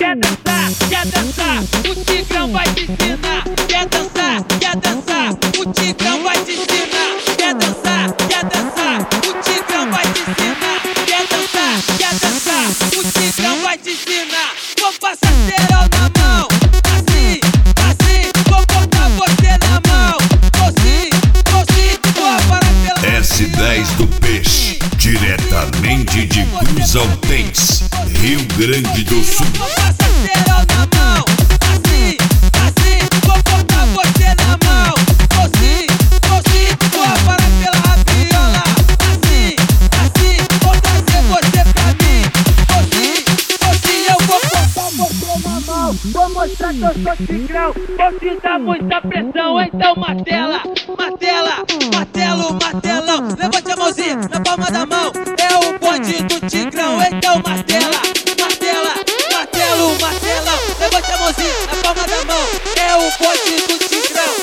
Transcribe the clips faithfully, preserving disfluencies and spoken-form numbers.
quer dançar, quer dançar, o Tigrão vai te ensinar. Quer dançar, quer dançar, o Tigrão vai te ensinar. Quer dançar, quer dançar, o Tigrão vai te ensinar. Quer dançar, quer dançar, o Tigrão vai te ensinar. Vou passar cerol na mão, assim, assim, vou botar você na mão. Doce, doce, vou parar pela S dez do Peixe, diretamente de Cruz Altense, Rio Grande do Sul. Vou passar cerol na mão, assim, assim, vou botar você na mão. Doce, doce, vou parar pela rabiola. Assim, assim, vou trazer você pra mim. Doce, doce, eu vou botar você na mão. Vou mostrar que eu sou Tigrão, vou te dar muita pressão. Então martela, martela, martelo, martelão. Levante a mãozinha na palma da mão. É o bonde do Tigrão, então martela, martela, martelo, martelão. Levante a mãozinha na palma da mão. É o bonde do Tigrão.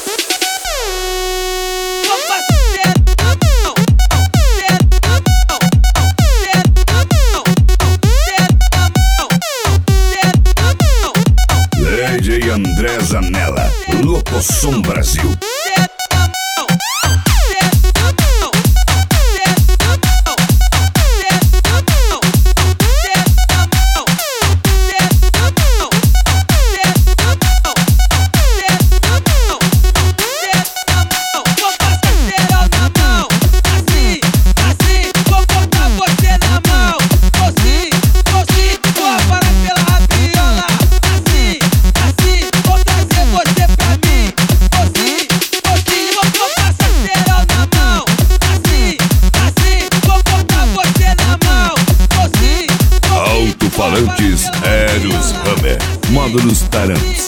Vou fazer na mão, ser na mão, ser na mão, ser na mão, ser na mão. D J André Zanella, Locosom Brasil. Alto-falantes Eros Hammer, módulos Tarans.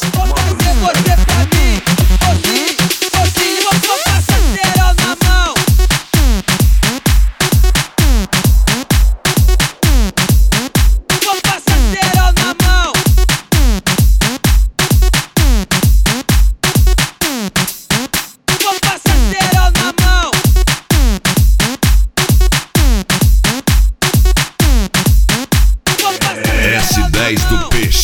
S dez do Peixe,